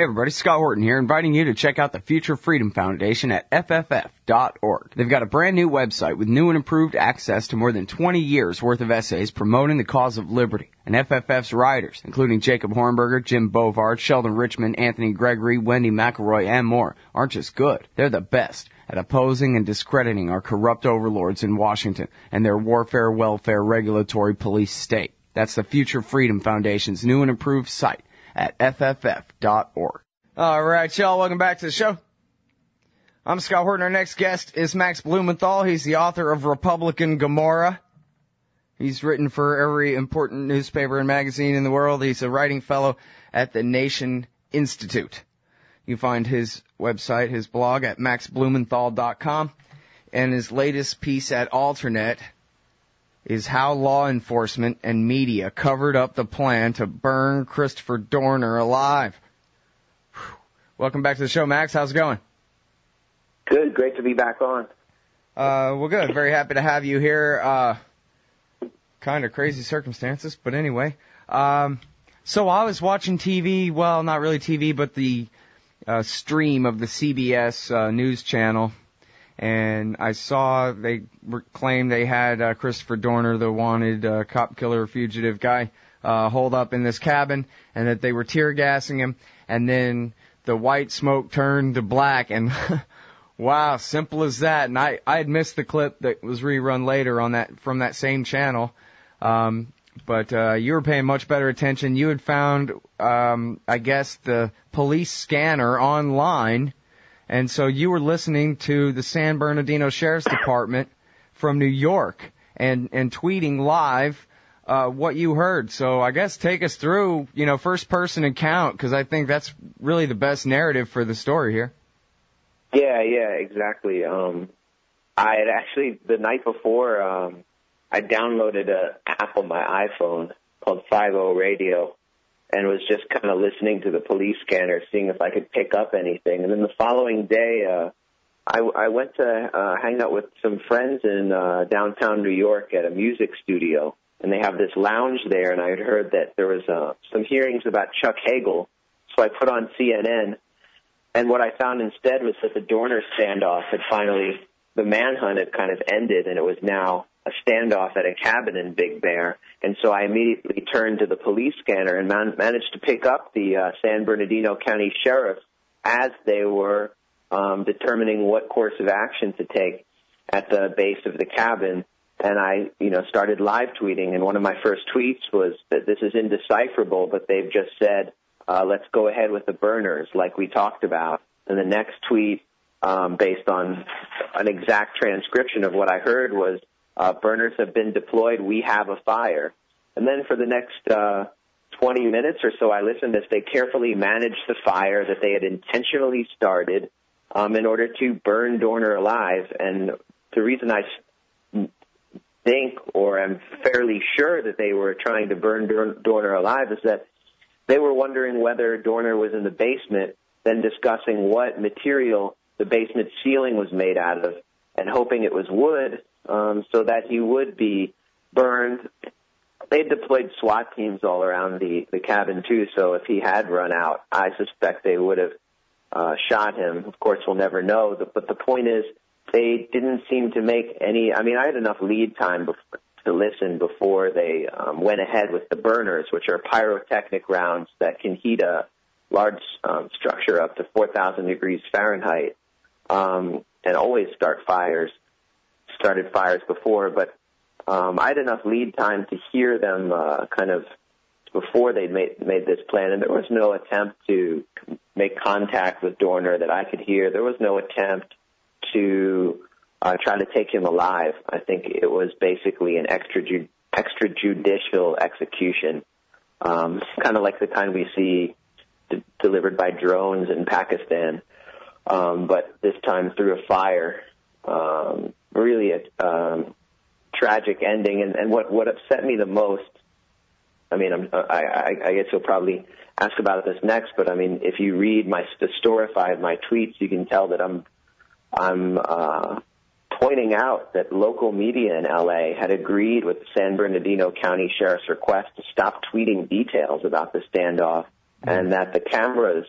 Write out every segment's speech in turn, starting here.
Hey everybody, Scott Horton here, inviting you to check out the Future Freedom Foundation at FFF.org. They've got a brand new website with new and improved access to more than 20 years worth of essays promoting the cause of liberty. And FFF's writers, including Jacob Hornberger, Jim Bovard, Sheldon Richmond, Anthony Gregory, Wendy McElroy, and more, aren't just good. They're the best at opposing and discrediting our corrupt overlords in Washington and their warfare, welfare, regulatory police state. That's the Future Freedom Foundation's new and improved site at FFF.org. All right, y'all, welcome back to the show. I'm Scott Horton. Our next guest is Max Blumenthal. He's the author of Republican Gomorrah. He's written for every important newspaper and magazine in the world. He's a writing fellow at the Nation Institute. You find his website, his blog, at maxblumenthal.com. And his latest piece at Alternet is how law enforcement and media covered up the plan to burn Christopher Dorner alive. Welcome back to the show, Max. How's it going? Good. Great to be back on. Well, good. Very happy to have you here. Kind of crazy circumstances, but anyway. So I was watching TV, well, not really TV, but the stream of the CBS news channel, and I saw they claimed they had Christopher Dorner, the wanted cop killer fugitive guy, holed up in this cabin, and that they were tear gassing him, and then the white smoke turned to black, and wow, simple as that. And I had missed the clip that was rerun later on that from that same channel, but you were paying much better attention. You had found, I guess, the police scanner online. And so you were listening to the San Bernardino Sheriff's Department from New York and tweeting live what you heard. So I guess take us through, first-person account, because I think that's really the best narrative for the story here. Yeah, exactly. I had actually, the night before, I downloaded an app on my iPhone called 50 Radio, and was just kind of listening to the police scanner, seeing if I could pick up anything. And then the following day, I went to hang out with some friends in downtown New York at a music studio, and they have this lounge there, and I had heard that there was some hearings about Chuck Hagel, so I put on CNN, and what I found instead was that the Dorner standoff had finally, the manhunt had kind of ended, and it was now a standoff at a cabin in Big Bear. And so I immediately turned to the police scanner and managed to pick up the San Bernardino County Sheriff as they were determining what course of action to take at the base of the cabin. And I, started live tweeting. And one of my first tweets was that this is indecipherable, but they've just said, let's go ahead with the burners like we talked about. And the next tweet, based on an exact transcription of what I heard, was, burners have been deployed. We have a fire. And then for the next 20 minutes or so, I listened as they carefully managed the fire that they had intentionally started in order to burn Dorner alive. And the reason I think, or am fairly sure that they were trying to burn Dorner alive, is that they were wondering whether Dorner was in the basement, then discussing what material the basement ceiling was made out of, and hoping it was wood, so that he would be burned. They deployed SWAT teams all around the cabin, too, so if he had run out, I suspect they would have shot him. Of course, we'll never know, but the point is they didn't seem to make any – I had enough lead time to listen before they went ahead with the burners, which are pyrotechnic rounds that can heat a large structure up to 4,000 degrees Fahrenheit and always started fires before, but I had enough lead time to hear them kind of before they made this plan, and there was no attempt to make contact with Dorner that I could hear. There was no attempt to try to take him alive. I think it was basically an extrajudicial execution, kind of like the kind we see delivered by drones in Pakistan, but this time through a fire. Really a tragic ending, and what upset me the most, I guess you'll probably ask about this next, but if you read the storify of my tweets, you can tell that I'm pointing out that local media in LA had agreed with the San Bernardino County Sheriff's request to stop tweeting details about the standoff and that the cameras,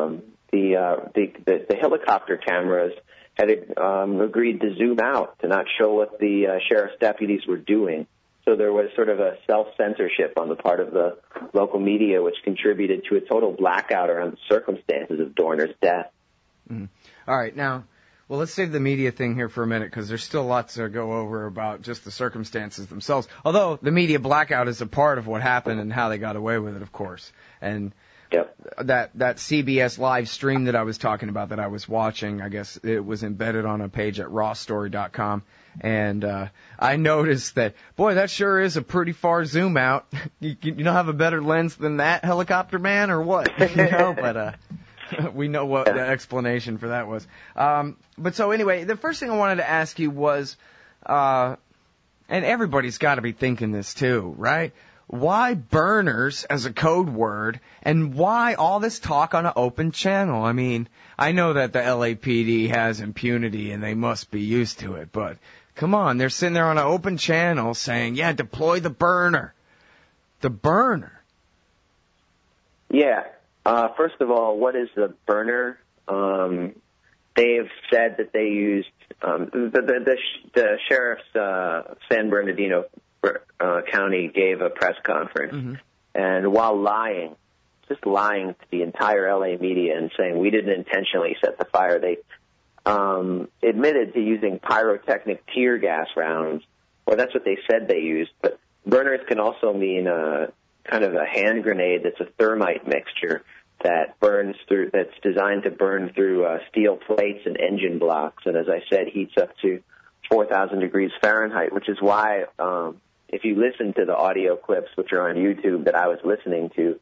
the helicopter cameras had agreed to zoom out to not show what the sheriff's deputies were doing. So there was sort of a self-censorship on the part of the local media, which contributed to a total blackout around the circumstances of Dorner's death. Mm. All right, now, well, let's save the media thing here for a minute, because there's still lots to go over about just the circumstances themselves. Although the media blackout is a part of what happened and how they got away with it, of course. And yep. that CBS live stream that I was talking about, that I was watching, I guess it was embedded on a page at rawstory.com. And I noticed that, boy, that sure is a pretty far zoom out. You don't have a better lens than that, helicopter man, or what? But we know what the explanation for that was. But so anyway, the first thing I wanted to ask you was, and everybody's got to be thinking this too, right? Why burners as a code word, and why all this talk on an open channel? I mean, I know that the LAPD has impunity and they must be used to it, but come on, they're sitting there on an open channel saying, yeah, deploy the burner. The burner. Yeah. First of all, what is the burner? They've said that they used the sheriff's San Bernardino County gave a press conference, and while lying, just lying to the entire LA media and saying we didn't intentionally set the fire, they admitted to using pyrotechnic tear gas rounds. Well, that's what they said they used, but burners can also mean kind of a hand grenade that's a thermite mixture that burns through, that's designed to burn through steel plates and engine blocks, and as I said, heats up to 4,000 degrees Fahrenheit, which is why if you listen to the audio clips, which are on YouTube that I was listening to,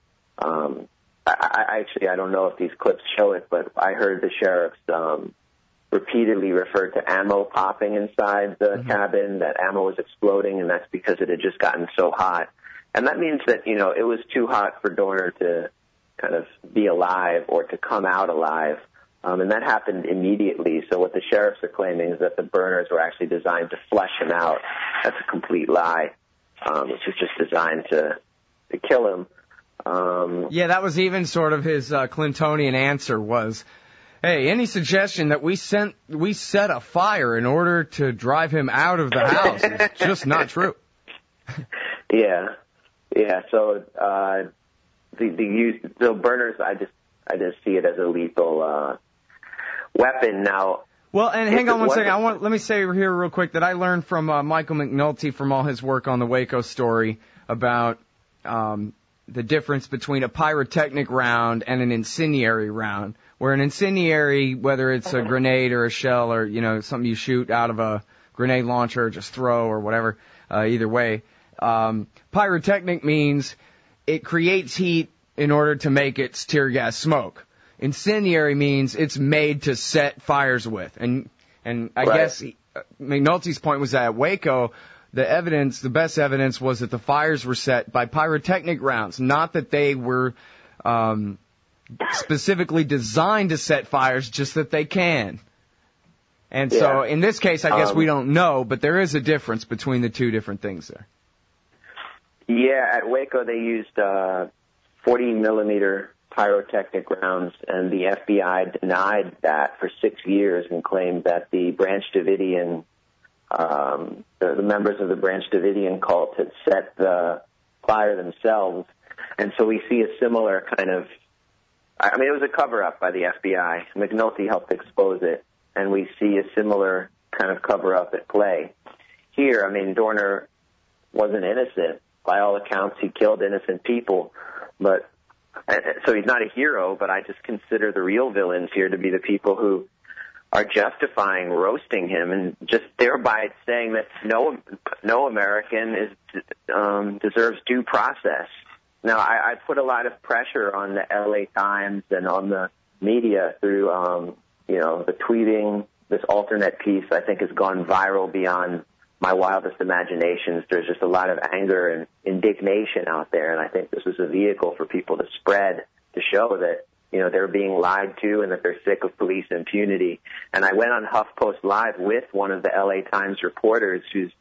I don't know if these clips show it, but I heard the sheriffs repeatedly refer to ammo popping inside the cabin, that ammo was exploding, and that's because it had just gotten so hot. And that means that, it was too hot for Dorner to kind of be alive or to come out alive. And that happened immediately. So what the sheriffs are claiming is that the burners were actually designed to flush him out. That's a complete lie. Which was just designed to kill him. Yeah, that was even sort of his Clintonian answer was, hey, any suggestion that we set a fire in order to drive him out of the house is just not true. Yeah. So the burners, I just see it as a lethal weapon now. Well, and hang on one second. Let me say here real quick that I learned from Michael McNulty from all his work on the Waco story about the difference between a pyrotechnic round and an incendiary round. Where an incendiary, whether it's a grenade or a shell or something you shoot out of a grenade launcher or just throw or whatever, either way, pyrotechnic means it creates heat in order to make its tear gas smoke. Incendiary means it's made to set fires with. And I guess McNulty's point was that at Waco, the best evidence was that the fires were set by pyrotechnic rounds, not that they were specifically designed to set fires, just that they can. And so in this case, I guess we don't know, but there is a difference between the two different things there. Yeah, at Waco they used 40-millimeter pyrotechnic rounds, and the FBI denied that for 6 years and claimed that the Branch Davidian, the members of the Branch Davidian cult had set the fire themselves. And so we see a similar kind of, it was a cover-up by the FBI. McNulty helped expose it, and we see a similar kind of cover-up at play. Here, Dorner wasn't innocent. By all accounts, he killed innocent people, but so he's not a hero, but I just consider the real villains here to be the people who are justifying roasting him and just thereby saying that no American deserves due process. Now, I put a lot of pressure on the LA Times and on the media through, the tweeting. This alternate piece, I think, has gone viral beyond my wildest imaginations. There's just a lot of anger and indignation out there, and I think this is a vehicle for people to spread, to show that, they're being lied to and that they're sick of police impunity. And I went on HuffPost Live with one of the LA Times reporters who's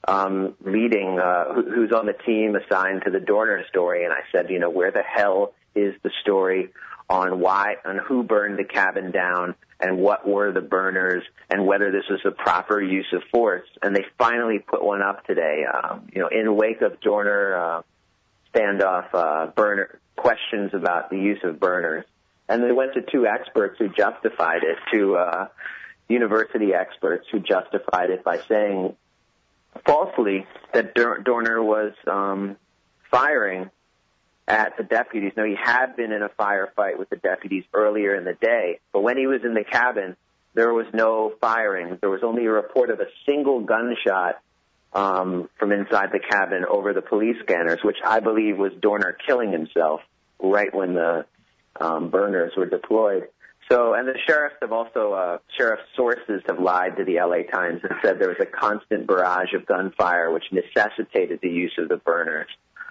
who's on the team assigned to the Dorner story, and I said, where the hell is the story on who burned the cabin down and what were the burners and whether this was a proper use of force. And they finally put one up today, in wake of Dorner standoff, burner questions about the use of burners. And they went to two experts who justified it, two university experts who justified it by saying falsely that Dorner was firing at the deputies. Now, he had been in a firefight with the deputies earlier in the day, but when he was in the cabin, there was no firing. There was only a report of a single gunshot from inside the cabin over the police scanners, which I believe was Dorner killing himself right when the burners were deployed. So, and the sheriffs have also, sheriff sources have lied to the LA Times and said there was a constant barrage of gunfire which necessitated the use of the burners.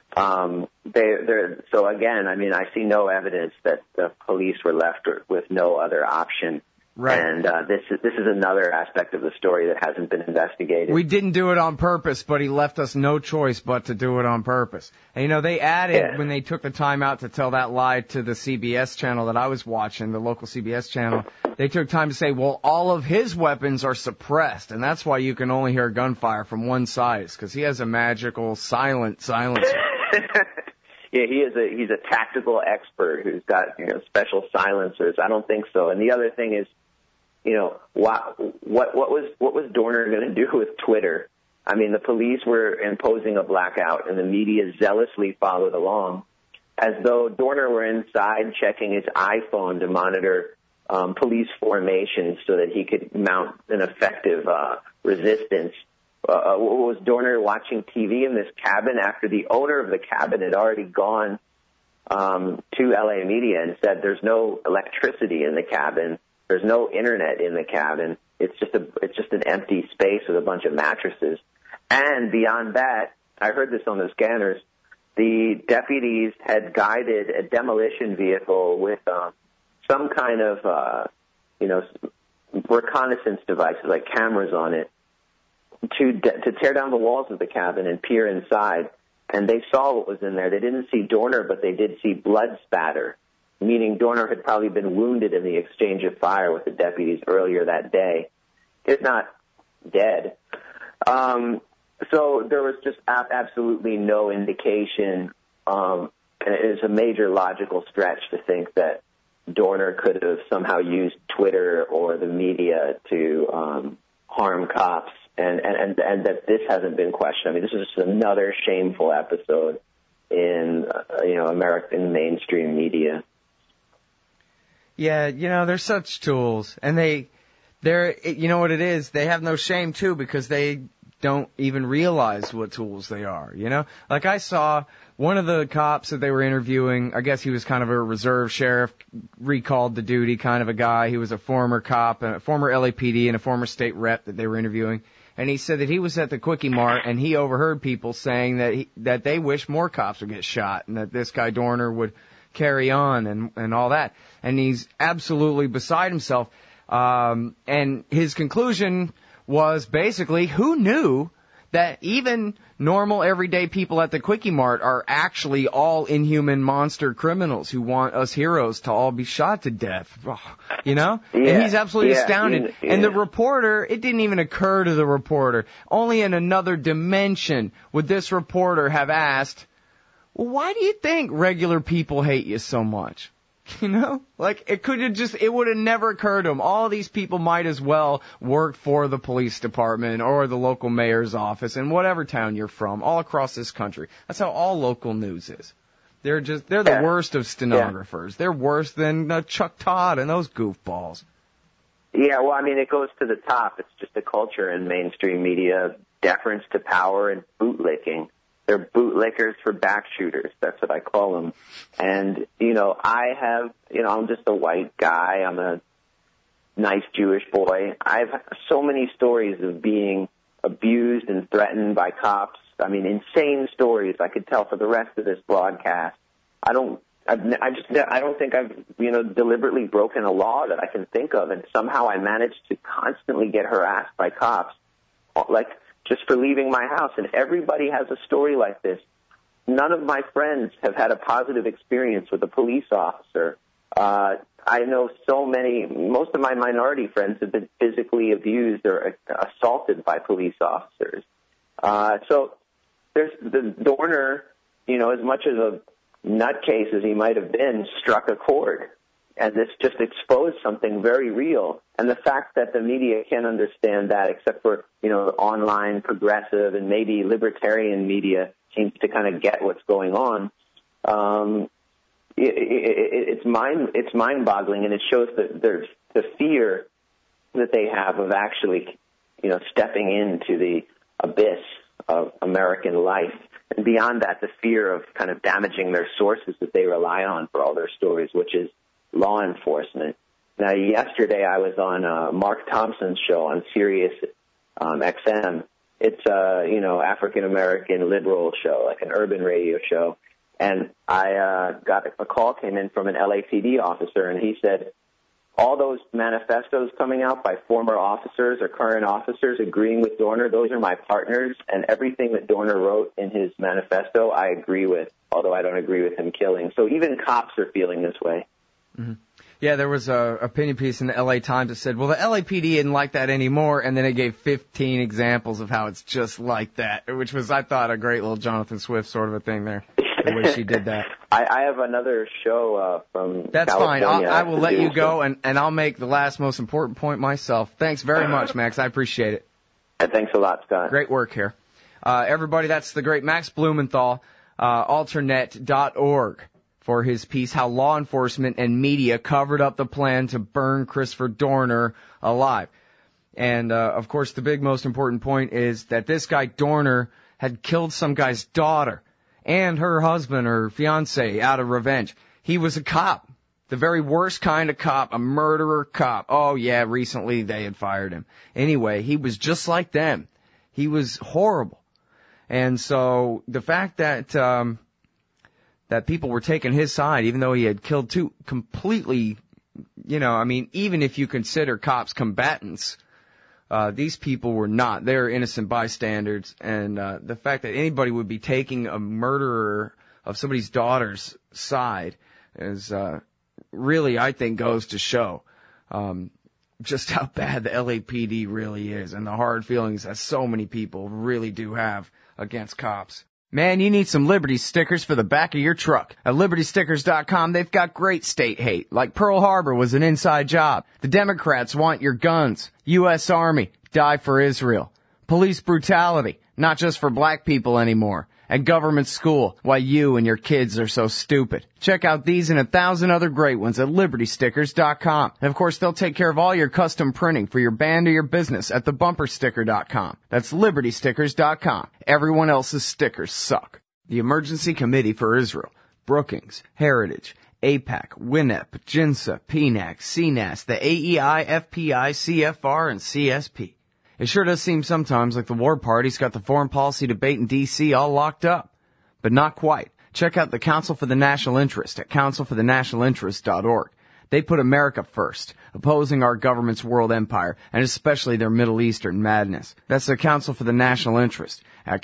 So again, I mean, I see no evidence that the police were left with no other option. Right. And this is another aspect of the story that hasn't been investigated. We didn't do it on purpose, but he left us no choice but to do it on purpose. And, they added, when they took the time out to tell that lie to the CBS channel that I was watching, the local CBS channel, they took time to say, well, all of his weapons are suppressed, and that's why you can only hear gunfire from one side, because he has a magical silent silencer. Yeah, he's a tactical expert who's got special silencers. I don't think so. And the other thing is, what was Dorner going to do with Twitter? I mean, the police were imposing a blackout, and the media zealously followed along, as though Dorner were inside checking his iPhone to monitor police formations so that he could mount an effective resistance. Was Dorner watching TV in this cabin after the owner of the cabin had already gone to LA media and said there's no electricity in the cabin, there's no internet in the cabin, it's just an empty space with a bunch of mattresses. And beyond that, I heard this on the scanners, the deputies had guided a demolition vehicle with some kind of reconnaissance devices like cameras on it, to tear down the walls of the cabin and peer inside, and they saw what was in there. They didn't see Dorner, but they did see blood spatter, meaning Dorner had probably been wounded in the exchange of fire with the deputies earlier that day, if not dead. So there was just absolutely no indication, and it is a major logical stretch to think that Dorner could have somehow used Twitter or the media to harm cops. And that this hasn't been questioned. I mean, this is just another shameful episode in American mainstream media. Yeah, they're such tools, and they're what it is. They have no shame too because they don't even realize what tools they are. Like I saw one of the cops that they were interviewing. I guess he was kind of a reserve sheriff, recalled to duty kind of a guy. He was a former cop, a former LAPD, and a former state rep that they were interviewing. And he said that he was at the Quickie Mart and he overheard people saying that they wish more cops would get shot and that this guy Dorner would carry on and all that. And he's absolutely beside himself. And his conclusion was basically, who knew that even normal everyday people at the Quickie Mart are actually all inhuman monster criminals who want us heroes to all be shot to death, Yeah, and he's absolutely astounded. Yeah. And the reporter, it didn't even occur to the reporter. Only in another dimension would this reporter have asked, well, why do you think regular people hate you so much? Like it would have never occurred to him. All these people might as well work for the police department or the local mayor's office in whatever town you're from, all across this country. That's how all local news is. They're the worst of stenographers. Yeah. They're worse than Chuck Todd and those goofballs. Yeah, well, I mean, it goes to the top. It's just a culture in mainstream media, deference to power and bootlicking. They're bootlickers for back shooters. That's what I call them. And, I'm just a white guy. I'm a nice Jewish boy. I've so many stories of being abused and threatened by cops. I mean, insane stories I could tell for the rest of this broadcast. I don't think I've, deliberately broken a law that I can think of. And somehow I managed to constantly get harassed by cops, like just for leaving my house. And everybody has a story like this. none of my friends have had a positive experience with a police officer. I know most of my minority friends have been physically abused or assaulted by police officers. So there's the Dorner, as much as a nutcase as he might have been, struck a chord. And this just exposed something very real. And the fact that the media can't understand that, except for, online progressive and maybe libertarian media seems to kind of get what's going on. It's mind-boggling, and it shows that there's the fear that they have of actually, stepping into the abyss of American life. And beyond that, the fear of kind of damaging their sources that they rely on for all their stories, which is law enforcement. Now, yesterday I was on Mark Thompson's show on Sirius XM. It's a, African-American liberal show, like an urban radio show. And I got a call came in from an LAPD officer, and he said, all those manifestos coming out by former officers or current officers agreeing with Dorner, those are my partners, and everything that Dorner wrote in his manifesto I agree with, although I don't agree with him killing. So even cops are feeling this way. Mm-hmm. Yeah, there was a opinion piece in the LA Times that said, well, the LAPD isn't like that anymore, and then it gave 15 examples of how it's just like that, which was, I thought, a great little Jonathan Swift sort of a thing there, the way she did that. I have another show from That's California. fine. I will let you go, and I'll make the last most important point myself. Thanks very much, Max. I appreciate it. Thanks a lot, Scott. Great work here. Everybody, that's the great Max Blumenthal, alternate.org. for his piece, How Law Enforcement and Media Covered Up the Plan to Burn Christopher Dorner Alive. And, of course, the big most important point is that this guy, Dorner, had killed some guy's daughter and her husband or fiancé out of revenge. He was a cop, the very worst kind of cop, a murderer cop. Oh, yeah, recently they had fired him. Anyway, he was just like them. He was horrible. And so the fact that that people were taking his side, even though he had killed two completely, even if you consider cops combatants, these people were not. They're innocent bystanders. And the fact that anybody would be taking a murderer of somebody's daughter's side is really, I think, goes to show just how bad the LAPD really is and the hard feelings that so many people really do have against cops. Man, you need some Liberty stickers for the back of your truck. At LibertyStickers.com, they've got great state hate, like Pearl Harbor was an inside job. The Democrats want your guns. U.S. Army, die for Israel. Police brutality, not just for black people anymore. And government school, why you and your kids are so stupid. Check out these and 1,000 other great ones at LibertyStickers.com. And of course, they'll take care of all your custom printing for your band or your business at TheBumperSticker.com. That's LibertyStickers.com. Everyone else's stickers suck. The Emergency Committee for Israel, Brookings, Heritage, AIPAC, WINEP, JINSA, PNAC, CNAS, the AEI, FPI, CFR, and CSP. It sure does seem sometimes like the war party's got the foreign policy debate in D.C. all locked up. But not quite. Check out the Council for the National Interest at councilforthenationalinterest.org. They put America first, opposing our government's world empire, and especially their Middle Eastern madness. That's the Council for the National Interest at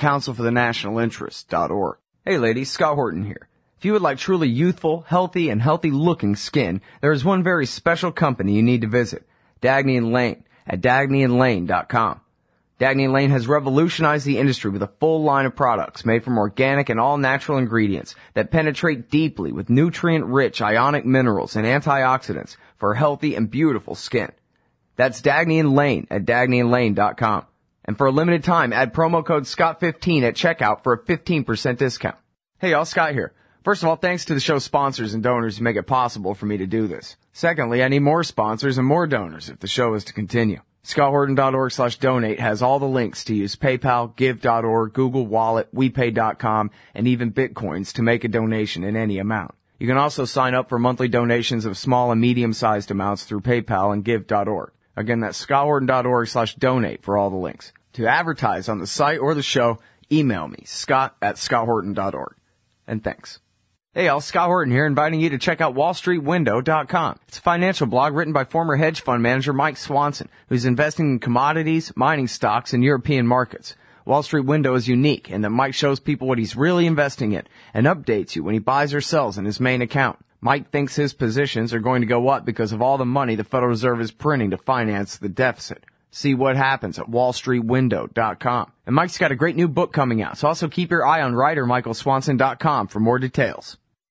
councilforthenationalinterest.org. Hey ladies, Scott Horton here. If you would like truly youthful, healthy, and healthy-looking skin, there is one very special company you need to visit, Dagny & Lane at DagnyandLane.com. Dagny & Lane has revolutionized the industry with a full line of products made from organic and all-natural ingredients that penetrate deeply with nutrient-rich ionic minerals and antioxidants for healthy and beautiful skin. That's Dagny & Lane at DagnyandLane.com. And for a limited time, add promo code SCOTT15 at checkout for a 15% discount. Hey y'all, Scott here. First of all, thanks to the show's sponsors and donors who make it possible for me to do this. Secondly, I need more sponsors and more donors if the show is to continue. ScottHorton.org/donate has all the links to use PayPal, Give.org, Google Wallet, WePay.com, and even Bitcoins to make a donation in any amount. You can also sign up for monthly donations of small and medium-sized amounts through PayPal and Give.org. Again, that's ScottHorton.org/donate for all the links. To advertise on the site or the show, email me, Scott@ScottHorton.org. And thanks. Hey y'all, Scott Horton here, inviting you to check out WallStreetWindow.com. It's a financial blog written by former hedge fund manager Mike Swanson, who's investing in commodities, mining stocks, and European markets. Wall Street Window is unique in that Mike shows people what he's really investing in and updates you when he buys or sells in his main account. Mike thinks his positions are going to go up because of all the money the Federal Reserve is printing to finance the deficit. See what happens at wallstreetwindow.com. And Mike's got a great new book coming out, so also keep your eye on writer MichaelSwanson.com for more details.